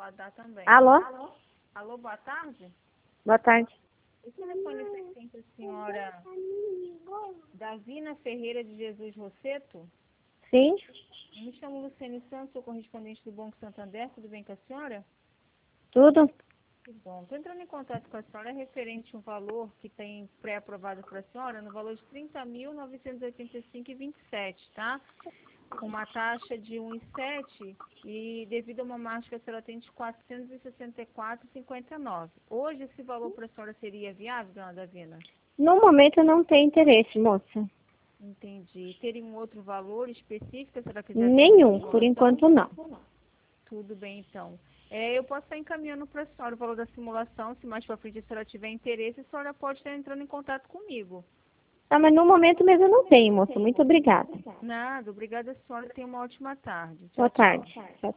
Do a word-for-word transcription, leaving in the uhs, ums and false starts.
falar também. Alô? Alô? Alô, boa tarde? Boa tarde. O telefone pertence à senhora Davina Ferreira de Jesus Rosseto? Sim? Eu me chamo Luciane Santos, sou correspondente do Banco Santander. Tudo bem com a senhora? Tudo? Que bom. Estou entrando em contato com a senhora referente a um valor que tem pré-aprovado para a senhora, no valor de trinta mil novecentos e oitenta e cinco reais e vinte e sete centavos, tá? Com uma taxa de um vírgula sete e devido a uma margem que a senhora tem de quatrocentos e sessenta e quatro reais e cinquenta e nove centavos. Hoje esse valor para a senhora seria viável, dona Davina? No momento não tem interesse, moça. Entendi. Teria um outro valor específico que a senhora quiser fazer Nenhum, a por simulação? enquanto não. Tudo bem, então. É, eu posso estar encaminhando para a senhora o valor da simulação. Se mais para frente a senhora tiver interesse, a senhora pode estar entrando em contato comigo. Tá, mas no momento mesmo eu não tenho, moça. Muito obrigada. Nada, obrigada a senhora. Tenha uma ótima tarde. Tchau, Boa tchau. tarde. Tchau.